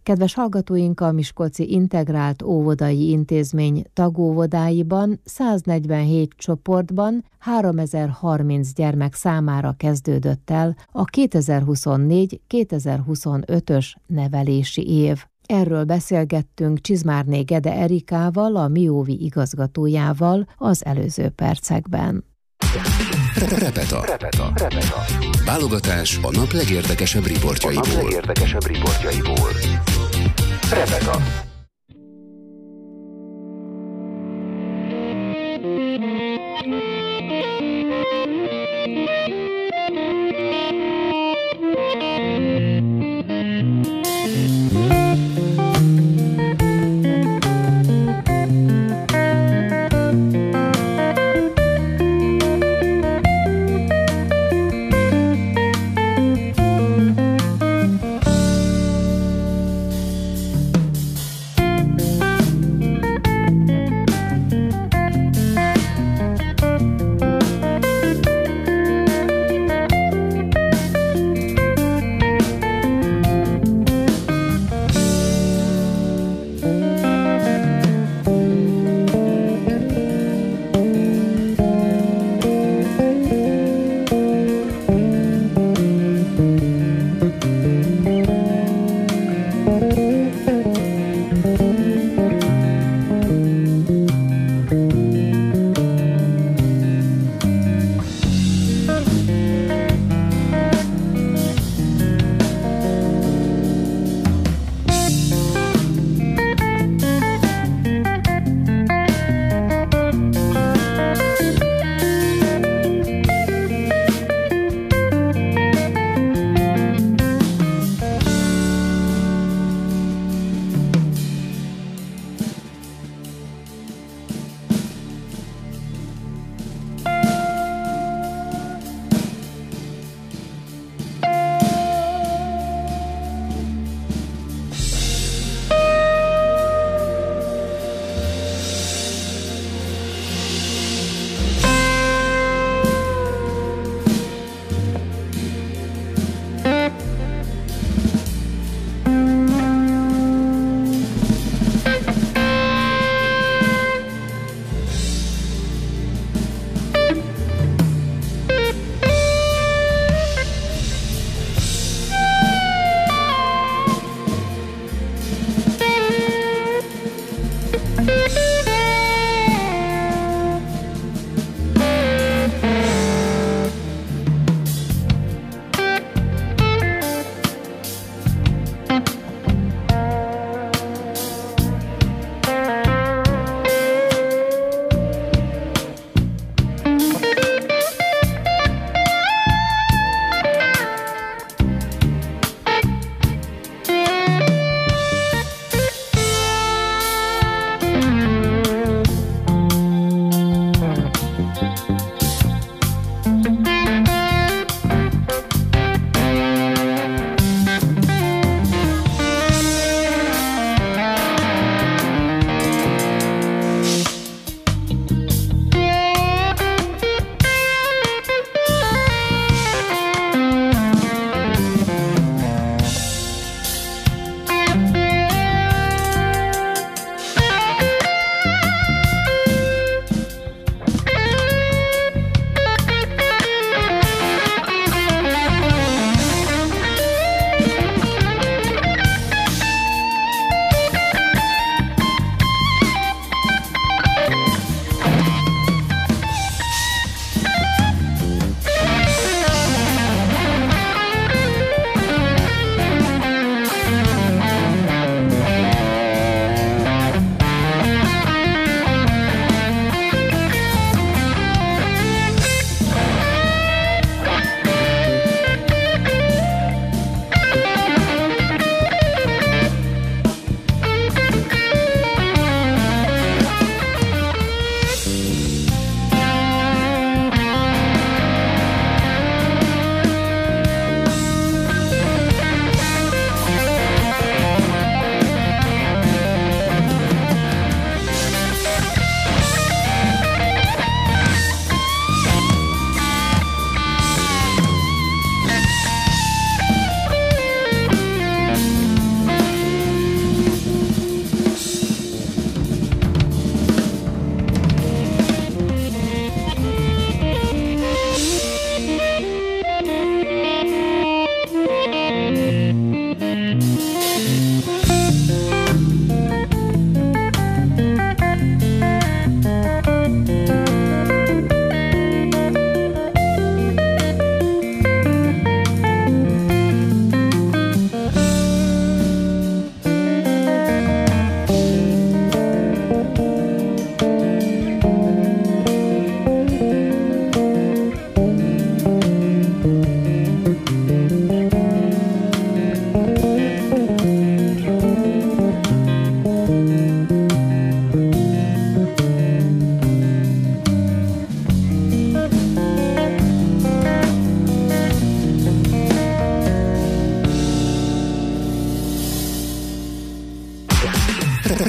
Kedves hallgatóink, a Miskolci Integrált Óvodai Intézmény tagóvodáiban száznegyvenhét csoportban háromezer-harminc gyermek számára kezdődött el a kétezer-huszonnégy kétezer-huszonötös nevelési év. Erről beszélgettünk Csizmárné Gede Erikával, a Mióvi igazgatójával az előző percekben. Repeta. Repeta. Repeta. Válogatás a nap legérdekesebb riportjaiból. A nap legérdekesebb riportjaiból. Repeta.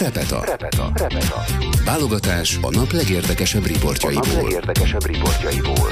Repeta. Repeta. Repeta. Válogatás a nap legérdekesebb riportjaiból. A nap legérdekesebb riportjaiból.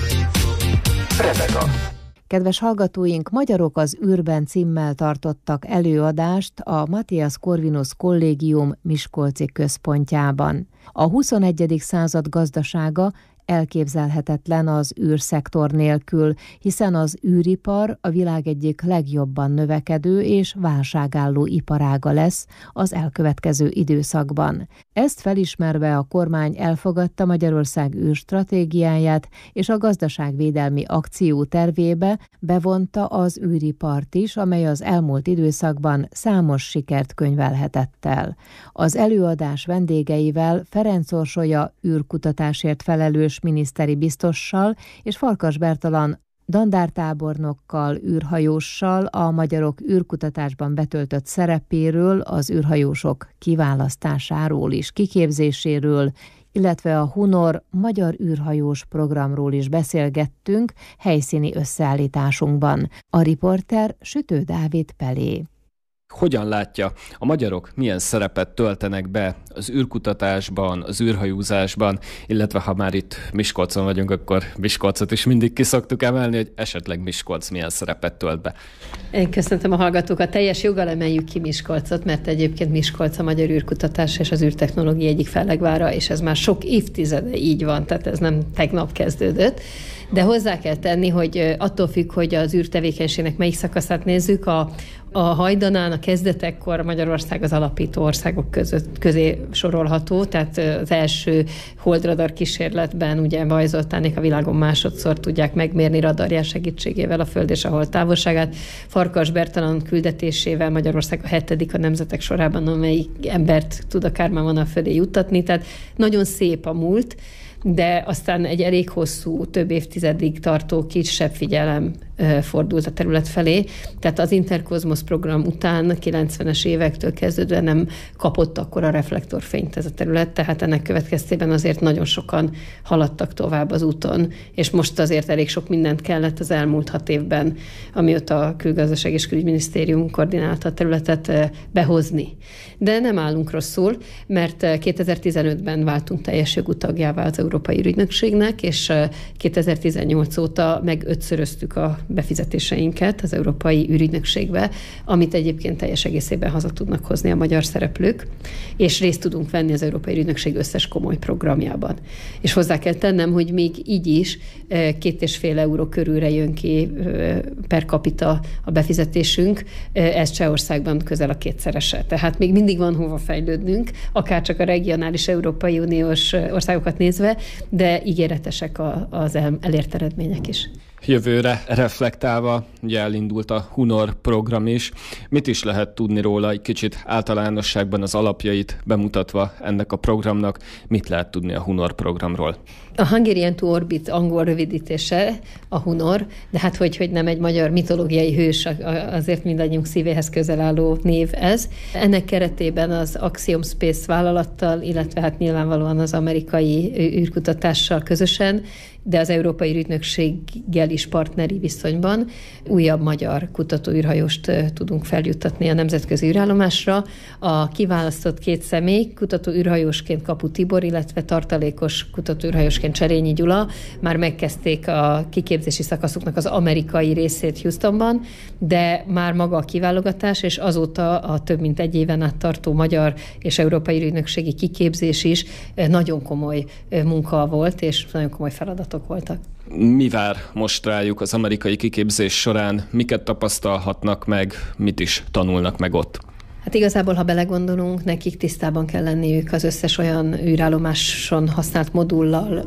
Repeta. Kedves hallgatóink, Magyarok az űrben címmel tartottak előadást a Matthias Corvinus Kollégium Miskolci központjában. A huszonegyedik század gazdasága elképzelhetetlen az űrszektor nélkül, hiszen az űripar a világ egyik legjobban növekedő és válságálló iparága lesz az elkövetkező időszakban. Ezt felismerve a kormány elfogadta Magyarország űrstratégiáját, és a gazdaságvédelmi akció tervébe bevonta az űripart is, amely az elmúlt időszakban számos sikert könyvelhetett el. Az előadás vendégeivel Ferenc Orsolya űrkutatásért felelős miniszteri biztossal és Farkas Bertalan dandártábornokkal, űrhajóssal, a magyarok űrkutatásban betöltött szerepéről, az űrhajósok kiválasztásáról és kiképzéséről, illetve a Hunor magyar űrhajós programról is beszélgettünk helyszíni összeállításunkban. A riporter Sütő Dávid Pelé. Hogyan látja, a magyarok milyen szerepet töltenek be az űrkutatásban, az űrhajózásban, illetve ha már itt Miskolcon vagyunk, akkor Miskolcot is mindig ki szoktuk emelni, hogy esetleg Miskolc milyen szerepet tölt be. Én köszöntöm a hallgatókat, teljes joggal emeljük ki Miskolcot, mert egyébként Miskolc a magyar űrkutatás és az űrtechnológia egyik fellegvára, és ez már sok évtizede így van, tehát ez nem tegnap kezdődött. De hozzá kell tenni, hogy attól függ, hogy az űrtevékenységnek melyik szakaszát nézzük, a, a hajdanán, a kezdetekkor Magyarország az alapító országok között, közé sorolható, tehát az első holdradar kísérletben ugye Bajz Zoltánék a világon másodszor tudják megmérni radarjás segítségével a Föld és a hold távolságát. Farkas Bertalan küldetésével Magyarország a hetedik a nemzetek sorában, amelyik embert tud a Kármán fölé juttatni, tehát nagyon szép a múlt, de aztán egy elég hosszú, több évtizedig tartó kisebb figyelem fordult a terület felé. Tehát az Interkozmosz program után kilencvenes évektől kezdődően nem kapott akkora reflektorfényt ez a terület, tehát ennek következtében azért nagyon sokan haladtak tovább az úton, és most azért elég sok mindent kellett az elmúlt hat évben, amióta a Külgazdaság és Külügyminisztérium koordinálta a területet, behozni. De nem állunk rosszul, mert kétezer-tizenötben váltunk teljes jogú tagjává az Európai Ürügynökségnek, és kétezer-tizennyolc óta megötszöröztük a befizetéseinket az Európai Ürügynökségbe, amit egyébként teljes egészében haza tudnak hozni a magyar szereplők, és részt tudunk venni az Európai Ürügynökség összes komoly programjában. És hozzá kell tennem, hogy még így is két és fél euró körülre jön ki per capita a befizetésünk, ez Csehországban közel a kétszerese. Tehát még mindig van hova fejlődnünk, akár csak a regionális Európai Uniós országokat nézve, de ígéretesek az elért eredmények is. Jövőre reflektálva, ugye elindult a Hunor program is. Mit is lehet tudni róla, egy kicsit általánosságban az alapjait bemutatva ennek a programnak? Mit lehet tudni a Hunor programról? A Hungarian to Orbit angol rövidítése a Hunor, de hát hogy, hogy nem egy magyar mitológiai hős, azért mindannyiunk szívéhez közel álló név ez. Ennek keretében az Axiom Space vállalattal, illetve hát nyilvánvalóan az amerikai űrkutatással közösen, de az Európai Ürügynökséggel is partneri viszonyban újabb magyar kutatóűrhajóst tudunk feljuttatni a nemzetközi űrállomásra. A kiválasztott két személy, kutatóűrhajósként Kapu Tibor, illetve tartalékos kutatóűrhajósként Cserényi Gyula már megkezdték a kiképzési szakaszuknak az amerikai részét Houstonban, de már maga a kiválogatás, és azóta a több mint egy éven át tartó magyar és európai ürügynökségi kiképzés is nagyon komoly munka volt, és nagyon komoly feladatok voltak. Mi vár most rájuk az amerikai kiképzés során? Miket tapasztalhatnak meg, mit is tanulnak meg ott? Hát igazából, ha belegondolunk, nekik tisztában kell lenniük az összes olyan űrállomáson használt modullal,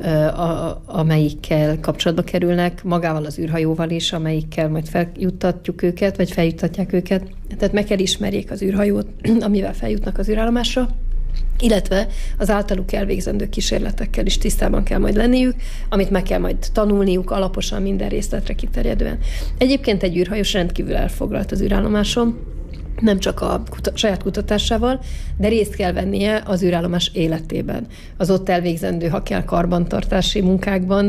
amelyikkel kapcsolatba kerülnek, magával az űrhajóval is, amelyikkel majd feljuttatjuk őket, vagy feljuttatják őket. Tehát meg kell ismerjék az űrhajót, amivel feljutnak az űrállomásra, illetve az általuk elvégzendő kísérletekkel is tisztában kell majd lenniük, amit meg kell majd tanulniuk alaposan, minden részletre kiterjedően. Egyébként egy űrhajós rendkívül elfoglalt az űrállomáson, nem csak a kuta- saját kutatásával, de részt kell vennie az űrállomás életében. Az ott elvégzendő, ha kell, karbantartási munkákban,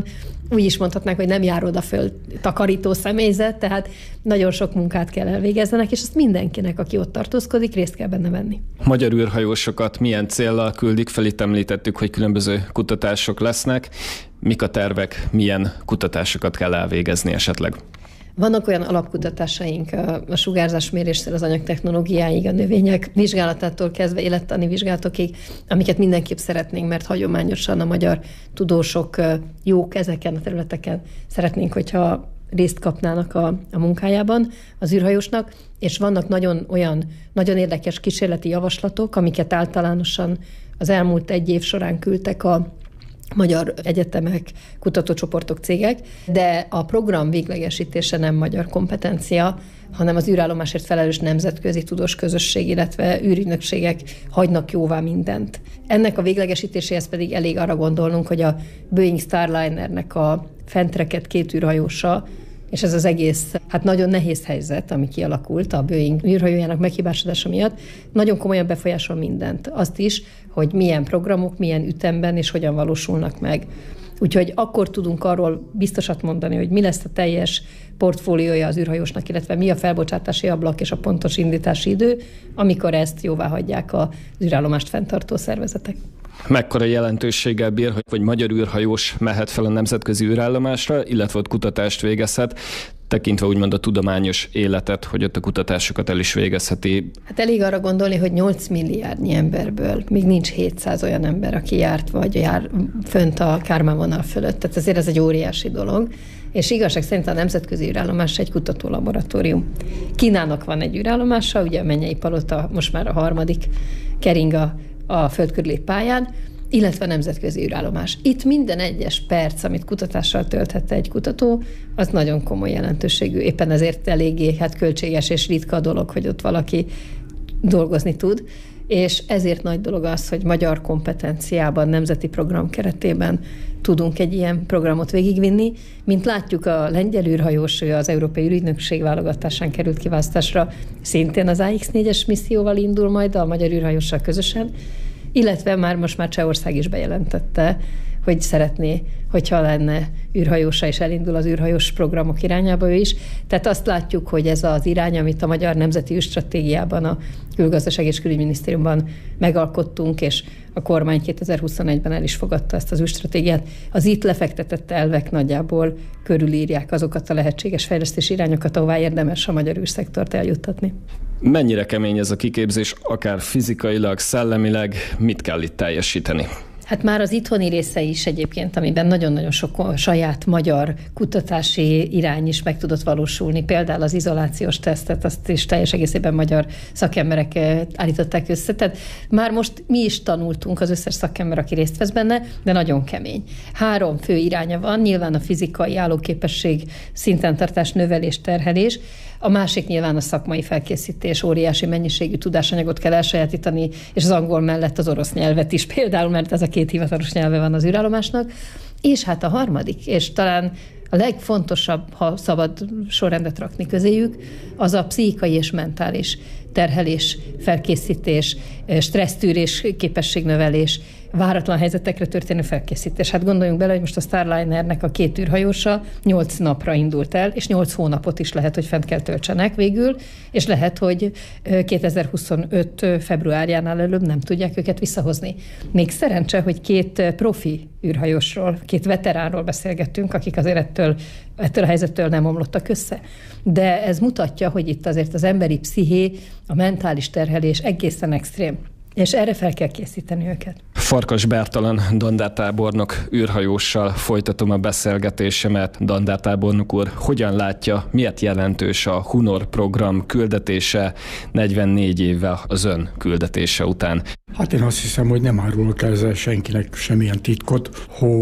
úgy is mondhatnánk, hogy nem jár oda föl takarító személyzet, tehát nagyon sok munkát kell elvégezzenek, és ezt mindenkinek, aki ott tartózkodik, részt kell benne venni. Magyar űrhajósokat milyen céllal küldik fel? Itt említettük, hogy különböző kutatások lesznek. Mik a tervek, milyen kutatásokat kell elvégezni esetleg? Vannak olyan alapkutatásaink a sugárzásméréstől az anyagtechnológiáig, a növények vizsgálatától kezdve élettani vizsgálatokig, amiket mindenképp szeretnénk, mert hagyományosan a magyar tudósok jók ezeken a területeken. Szeretnénk, hogyha részt kapnának a, a munkájában az űrhajósnak, és vannak nagyon olyan, nagyon érdekes kísérleti javaslatok, amiket általánosan az elmúlt egy év során küldtek a magyar egyetemek, kutatócsoportok, cégek, de a program véglegesítése nem magyar kompetencia, hanem az űrállomásért felelős nemzetközi tudós közösség, illetve űrügynökségek hagynak jóvá mindent. Ennek a véglegesítéséhez pedig elég arra gondolnunk, hogy a Boeing Starlinernek a fentrekett két űrhajósa, és ez az egész, hát nagyon nehéz helyzet, ami kialakult a Boeing űrhajójának meghibásodása miatt, nagyon komolyan befolyásol mindent. Azt is, hogy milyen programok, milyen ütemben és hogyan valósulnak meg. Úgyhogy akkor tudunk arról biztosat mondani, hogy mi lesz a teljes portfóliója az űrhajósnak, illetve mi a felbocsátási ablak és a pontos indítási idő, amikor ezt jóvá hagyják az űrállomást fenntartó szervezetek. Mekkora jelentőséggel bír, hogy magyar űrhajós mehet fel a nemzetközi űrállomásra, illetve ott kutatást végezhet, tekintve úgymond a tudományos életet, hogy ott a kutatásokat el is végezheti? Hát elég arra gondolni, hogy nyolc milliárdnyi emberből még nincs hétszáz olyan ember, aki járt vagy jár fönt a Kármán vonal fölött. Tehát ezért ez egy óriási dolog. És igazság szerint a nemzetközi űrállomás egy kutatólaboratórium. Kínának van egy űrállomása, ugye a Mennyei Palota most már a harmadik kering a, a földkörüli pályán, illetve a nemzetközi űrállomás. Itt minden egyes perc, amit kutatással tölthette egy kutató, az nagyon komoly jelentőségű. Éppen ezért eléggé hát költséges és ritka dolog, hogy ott valaki dolgozni tud, és ezért nagy dolog az, hogy magyar kompetenciában, nemzeti program keretében tudunk egy ilyen programot végigvinni. Mint látjuk, a lengyel űrhajós, az Európai űrügynökség válogatásán került kiválasztásra, szintén az á iksz négyes misszióval indul majd a magyar űrhajóssal közösen, illetve már most már Csehország is bejelentette, hogy szeretné, hogyha lenne űrhajósa, és elindul az űrhajós programok irányába ő is. Tehát azt látjuk, hogy ez az irány, amit a Magyar Nemzeti űrstratégiában, a Külgazdaság és Külügyminisztériumban megalkottunk, és a kormány kétezer-huszonegyben el is fogadta ezt az űrstratégiát, az itt lefektetett elvek nagyjából körülírják azokat a lehetséges fejlesztési irányokat, ahová érdemes a magyar űrszektort eljuttatni. Mennyire kemény ez a kiképzés, akár fizikailag, szellemileg, mit kell itt teljesíteni? Hát már az itthoni része is egyébként, amiben nagyon-nagyon sok saját magyar kutatási irány is meg tudott valósulni. Például az izolációs tesztet, azt is teljes egészében magyar szakemberek állították össze. Tehát már most mi is tanultunk, az összes szakember, aki részt vesz benne, de nagyon kemény. Három fő iránya van, nyilván a fizikai állóképesség, szinten tartás, növelés, terhelés. A másik nyilván a szakmai felkészítés, óriási mennyiségű tudásanyagot kell elsajátítani, és az angol mellett az orosz nyelvet is például, mert ez a két hivatalos nyelve van az űrállomásnak. És hát a harmadik, és talán a legfontosabb, ha szabad sorrendet rakni közéjük, az a pszichikai és mentális terhelés, felkészítés, stressztűrés, képességnövelés, váratlan helyzetekre történő felkészítés. Hát gondoljunk bele, hogy most a Starlinernek a két űrhajósa nyolc napra indult el, és nyolc hónapot is lehet, hogy fent kell töltsenek végül, és lehet, hogy kétezer-huszonöt februárjánál előbb nem tudják őket visszahozni. Még szerencse, hogy két profi űrhajósról, két veteránról beszélgettünk, akik azért ettől, ettől a helyzettől nem omlottak össze. De ez mutatja, hogy itt azért az emberi psziché, a mentális terhelés egészen extrém. És erre fel kell készíteni őket. Farkas Bertalan dandártábornok űrhajóssal folytatom a beszélgetésemet. Dandártábornok úr, hogyan látja, miért jelentős a Hunor program küldetése negyvennégy évvel az ön küldetése után? Hát én azt hiszem, hogy nem árulok el ezzel senkinek semmilyen titkot,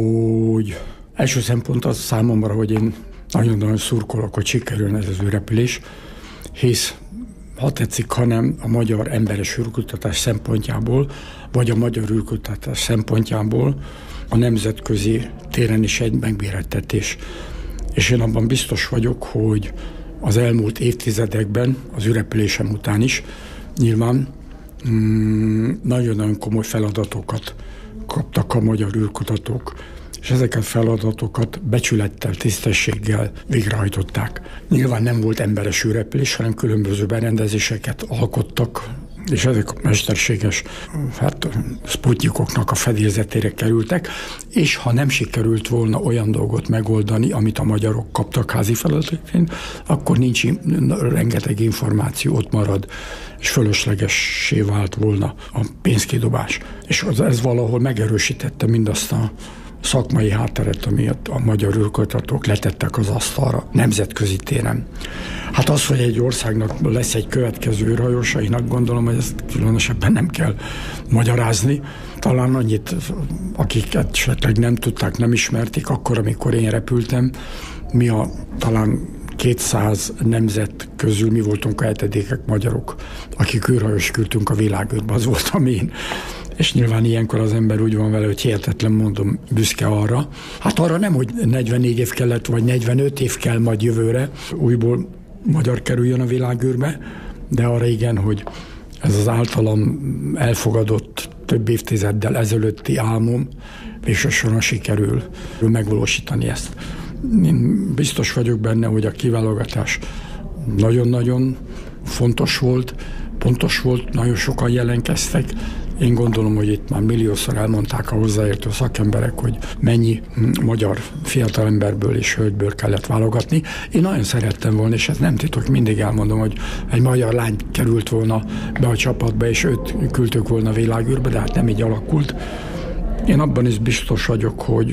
hogy első szempont az számomra, hogy én nagyon-nagyon szurkolok, hogy sikerülne ez az űrrepülés, hisz ha tetszik, hanem a magyar emberes űrkutatás szempontjából, vagy a magyar űrkutatás szempontjából a nemzetközi téren is egy megbérettetés. És én abban biztos vagyok, hogy az elmúlt évtizedekben, az űrrepülésem után is nyilván mm, nagyon-nagyon komoly feladatokat kaptak a magyar űrkutatók. és ezeket feladatokat becsülettel, tisztességgel végrehajtották. Nyilván nem volt emberes űrrepülés, hanem különböző berendezéseket alkottak, és ezek mesterséges hát, szputnyikoknak a fedélzetére kerültek, és ha nem sikerült volna olyan dolgot megoldani, amit a magyarok kaptak házi feladatként, akkor nincs, rengeteg információ ott marad, és fölöslegessé vált volna a pénzkidobás. És az, ez valahol megerősítette mindazt a szakmai hátteret, amiatt a magyar űrkutatók letettek az asztalra nemzetközi téren. Hát az, hogy egy országnak lesz egy következő űrhajósainak, gondolom, hogy ezt különösebben nem kell magyarázni. Talán annyit, akik esetleg nem tudták, nem ismerték, akkor, amikor én repültem, mi a talán kétszáz nemzet közül mi voltunk a hetedikek magyarok, akik űrhajós küldtünk a világűrbe, az voltam én. És nyilván ilyenkor az ember úgy van vele, hogy hihetetlen, mondom, büszke arra. Hát arra nem, hogy negyvenegy év kellett, vagy negyvenöt év kell majd jövőre, újból magyar kerüljön a világűrbe, de arra igen, hogy ez az általam elfogadott több évtizeddel ezelőtti álmom végső soron sikerül megvalósítani ezt. Én biztos vagyok benne, hogy a kiválogatás nagyon-nagyon fontos volt, pontos volt, nagyon sokan jelentkeztek. Én gondolom, hogy itt már milliószor elmondták a hozzáértő szakemberek, hogy mennyi magyar fiatalemberből és hölgyből kellett válogatni. Én nagyon szerettem volna, és ez nem titok, mindig elmondom, hogy egy magyar lány került volna be a csapatba, és őt küldtük volna világűrbe, de hát nem így alakult. Én abban is biztos vagyok, hogy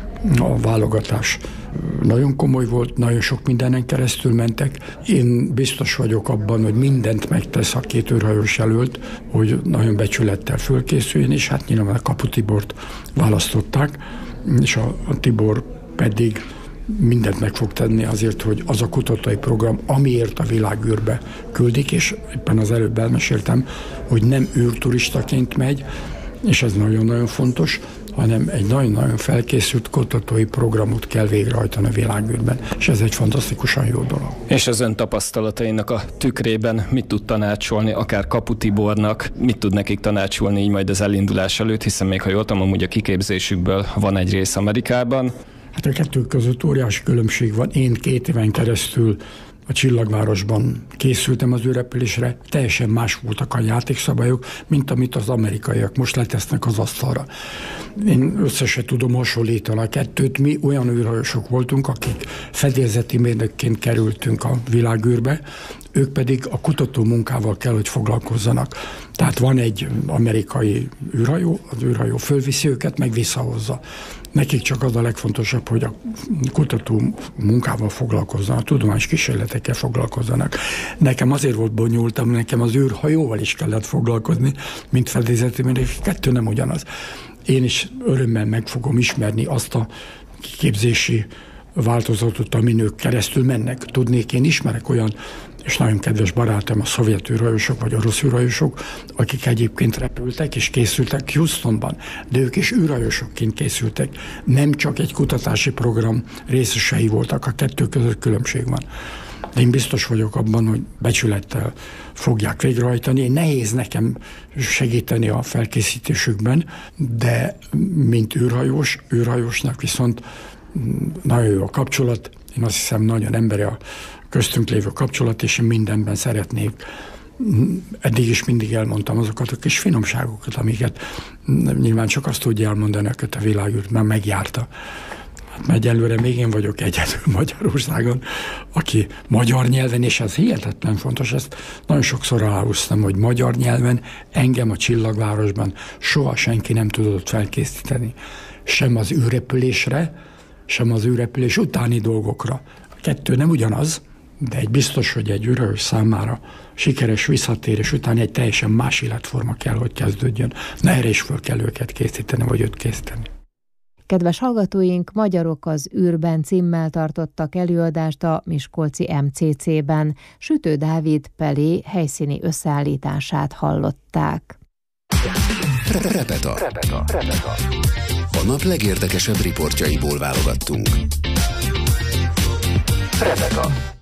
a válogatás nagyon komoly volt, nagyon sok mindenen keresztül mentek. Én biztos vagyok abban, hogy mindent megtesz a két űrhajós jelölt, hogy nagyon becsülettel fölkészüljön, és hát nyilván a Kapu Tibort választották, és a, a Tibor pedig mindent meg fog tenni azért, hogy az a kutatói program, amiért a világűrbe küldik, és éppen az előbb elmeséltem, hogy nem űrturistaként megy, és ez nagyon-nagyon fontos, hanem egy nagyon-nagyon felkészült kutatói programot kell végrehajtani a világűrben, és ez egy fantasztikusan jó dolog. És az ön tapasztalatainak a tükrében mit tud tanácsolni, akár Kapu Tibornak, mit tud nekik tanácsolni így majd az elindulás előtt, hiszen még ha jól tudom, amúgy a kiképzésükből van egy rész Amerikában. Hát a kettő között óriási különbség van. Én két éven keresztül a Csillagvárosban készültem az űrrepülésre, teljesen más voltak a játékszabályok, mint amit az amerikaiak most letesznek az asztalra. Én össze se tudom hasonlítani a kettőt, mi olyan űrhajósok voltunk, akik fedélzeti mérnökként kerültünk a világűrbe, ők pedig a kutató munkával kell, hogy foglalkozzanak. Tehát van egy amerikai űrhajó, az űrhajó fölviszi őket, meg visszahozza. Nekik csak az a legfontosabb, hogy a kutató munkával foglalkozzanak, a tudományos kísérletekkel foglalkozzanak. Nekem azért volt bonyolultam, nekem az űrhajóval is kellett foglalkozni, mint fedélzeti mérnök, kettő nem ugyanaz. Én is örömmel meg fogom ismerni azt a kiképzési változatot, amin ők keresztül mennek. Tudnék, én ismerek olyan, és nagyon kedves barátom a szovjet űrhajósok, vagy orosz űrhajósok, akik egyébként repültek és készültek Houstonban, de ők is űrhajósokként készültek. Nem csak egy kutatási program részesei voltak, a kettő között különbség van. De én biztos vagyok abban, hogy becsülettel fogják végrehajtani. Nehéz nekem segíteni a felkészítésükben, de mint űrhajós, űrhajósnak viszont nagyon jó a kapcsolat. Én azt hiszem, nagyon emberi a köztünk lévő kapcsolat, és én mindenben szeretnék. Eddig is mindig elmondtam azokat a kis finomságokat, amiket nyilván csak azt tudja elmondani, akiket a világűrt már megjárta. Hát egyelőre még én vagyok egyedül Magyarországon, aki magyar nyelven, és ez hihetetlen fontos, ezt nagyon sokszor aláhúztam, hogy magyar nyelven engem a Csillagvárosban soha senki nem tudott felkészíteni. Sem az űrrepülésre, sem az űrrepülés utáni dolgokra. A kettő nem ugyanaz, de egy biztos, hogy egy űrhajós számára sikeres visszatérés után egy teljesen más életforma kell, hogy kezdődjön. Na erre is föl kell őket készíteni, vagy őt készíteni. Kedves hallgatóink, Magyarok az űrben címmel tartottak előadást a miskolci em cé cé-ben. Sütő Dávid Pelé helyszíni összeállítását hallották. Repeta. Repeta. Repeta. A nap legérdekesebb riportjaiból válogattunk. Repeta.